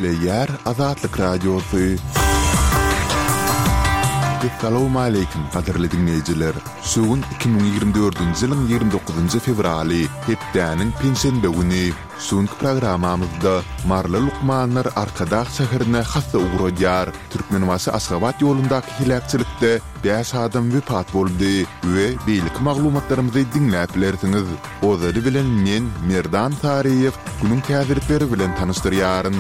Dinleýär Azatlyk Radiosu. Assalamu alaykum qadirli dinleýijiler. Şugun 2024-nji ýylyň 29-njy fevraly, hepdäniň penşenbe güni. Şuňky programmamyzda Marly Lukmanlar Arkadaq şäherine hassa uğraýar. Türkmenbaşy Aşgabat ýolundaky hilakçylykda 5 adam wepat boldy we beýlik maglumatlarymyzy dinläp bilersiňiz. Ozary bilen men Merdan Tariýew günüň täzirlikleri bilen tanyşdyrýaryn.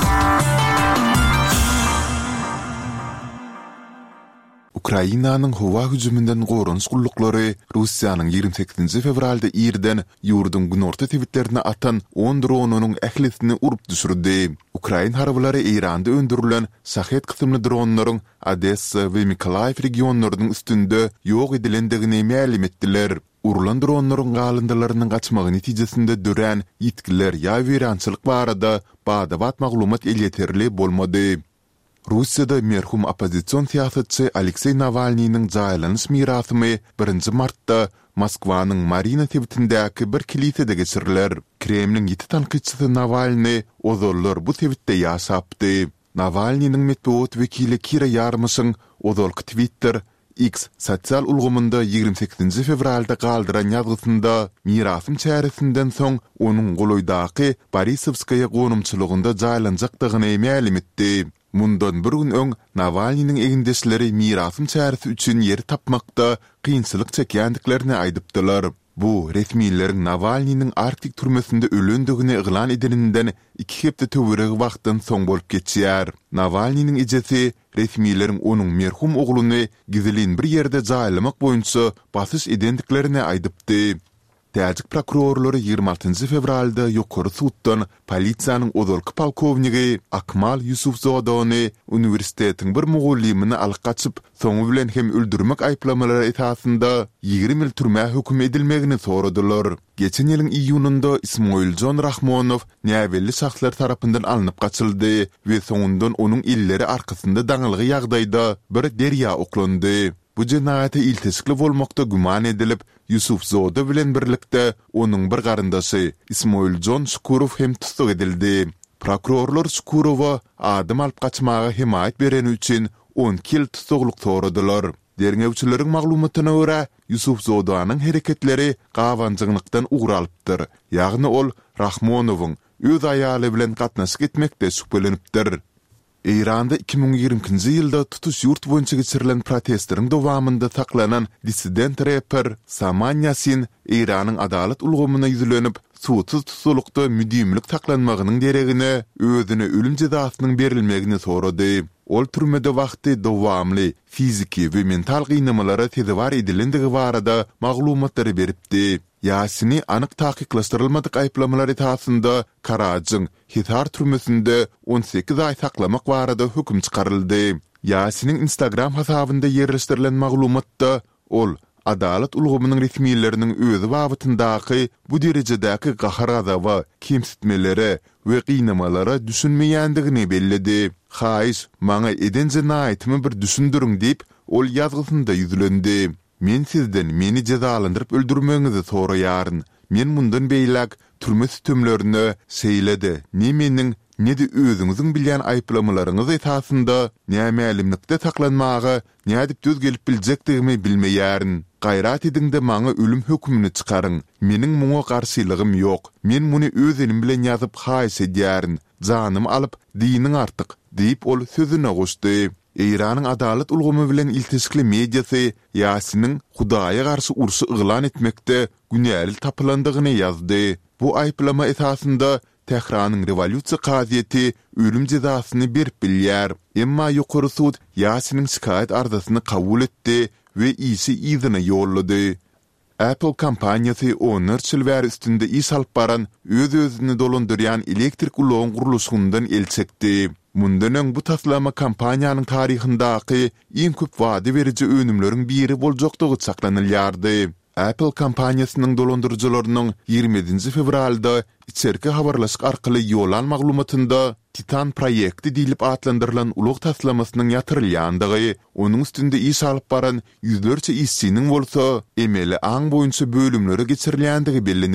Ukrainanyň howa hüjümünden gorunç gullukları Russiýanyň 28-nji fevralda ýerden ýurdun günorta tebitlerine atan 10 dronunyň ählisini urup düşürdi. Ukrain harbylary Iranda öndürilen Shahed kysymly dronlaryň Odessa we Mykolaiv regionlarynyň üstünde ýok edilendigini ma'lum etdiler. Urulan dronlaryň galyndylarynyň gaçmagy netijesinde dören ýetkiler ýa werançylyk barada badabat maglumat elýeterli bolmady. Russiýada merhum opozisiýon siýasatçy Aleksey Navalnyň jaýlanyş mirasymy 1 martda Moskwanyň Marina tebitindäki bir kilisede geçiriler. Kremliň ýeti tanqidçisi Navalny ozollar bu tebitde ýaşapdy. Navalnyň medeniýet wekili Kira Yarmyşyň ozolky Twitter X sosial ulgamynda 28-nji fevralda galdyran ýazgysynda mirasym çäresinden soň onuň goloýdaky Borisovskaya gonumçylygynda jaýlanjakdygyny ma'lum etdi. Mundan bir gün öň Navalnyň egindeşleri mirasym çäresi üçin ýer tapmakda kynçylyk çekýändiklerini aýdypdylar. Bu resmiýetlerin Navalnyň Arktik türmesinde ölendigini iglan edilenden 2 hepde töwereg wagtdan soň bolup geçýär. Navalnyň ejesi resmiýetlerin onuň merhum ogluny gizlin bir ýerde jaýlamak boýunça basyş edendiklerini aýdypdy. Täjik prokurorlary 26-njy fevralda ýokary suddan polisiýanyň ozolky polkowniki Akmal Yusufzodany uniwersitetiň bir mugullimini alyp gaçyp, soňu bilen hem öldürmek aýplamalary esasynda 20 ýyl türme hökm edilmegini soradylar. Geçen ýylyň iýununda Ismoiljon Rahmonow näwelli şahslar tarapyndan alınıp gaçyldy we soňundan onuň illeri arkasynda daňylygy ýagdaýda bir derýa oklandy. Bu cinayete iltisikli bolmakda güman edilip, Yusufzoda bilen birlikde onun bir garyndaşy Ismoiljon Shukurov hem tutsak edildi. Prokurorlar Shukurova adam alyp gaçmaga himayet bereni üçin 10 ýyl tutukluk soradylar. Derňewçileriň maglumatyna görä, Yusufzodanyň hereketleri gawanjynlykdan ugralypdyr. Ýagny ol Rahmonowyň öz aýaly bilen gatnaşyk etmekde şüphelenipdir. İranda 2020-nji ýylda tutuş ýurt boýunça geçirilen protestleriň dowamında saklanan dissident rapper Saman Yasin İranyň adalet ulgamyna ýüzlenip suwsuz tutulukda müdimlik saklanmagynyň deregine özüne ölüm jazasynyň berilmegini sorady. Ol türmede wagty dowamly fiziki we mental gynamalara tezewar edilendigi barada maglumatlary beripdi. Yasini anyk takyklashdyrylmadyk aýplamalar esasynda Karajyň Hithar türmesinde 18 ay saklamak barada hökm çykaryldy. Yasiniň Instagram hasabynda ýerleşdirilen maglumatda ol adalet ulgamynyň resmiýetleriniň özü babatyndaky bu derejedäki gahar azaby, kemsitmelere we gynamalara düşünmeýändigini bellidi. Haýyş, maňa eden jinayetimi bir düşündürüň diýip ol ýazgysynda ýüzlendi. Men sizden meni jazalandyryp öldürmeňizi soraýaryn. Men mundan beýlek türme sütümlerini seýledi. Ne meniň ne de özüňiziň bilýän aýplamalaryňyz esasynda nämelimlikde saklanmagy, nädip düz gelip biljekdigimi bilmeýärin. Gaýrat ediňde maňa ölüm hökmüni çykaryň. Meniň muňa garşylygym ýok. Men muny öz elim bilen ýazyp haýys edýärin. Janym alyp diniň artyk diýip ol sözüne goşdy. İranyň adalet ulgamy bilen iltisikli mediasy Yasiniň Hudaýa garşy urşy iglan etmekde günäli tapylandygyny ýazdy. Bu aýplama esasynda Tehranyň rewolýusiýa gaziýeti ölüm jazasyny berip bilýär. Emma ýokary sud Yasiniň şikayet arzasyny kabul etdi we isi ýzyny ýollady. Apple kampaniýasy onerçil bäri üstünde iş alyp baran öz-özüni dolandyrýan elektrik ulagyň guruluşyndan elçekdi. Mundan öň bu taslama kampaniýanyň taryhyndaky iň köp wada beriji önümleriň biri boljakdygy saklanylýardy. Apple kampaniýasynyň dolandyrjylarynyň 27-nji fevralda içerki habarlaşyk arkaly ýolan maglumatynda Titan proýekti diýilip atlandyrylan ulug taslamasynyň ýatyrylýandygy, onuň üstünde iş alyp baran ýüzlerçe işçiniň bolsa, emeli aň boýunça bölümlere geçirilýändigi belli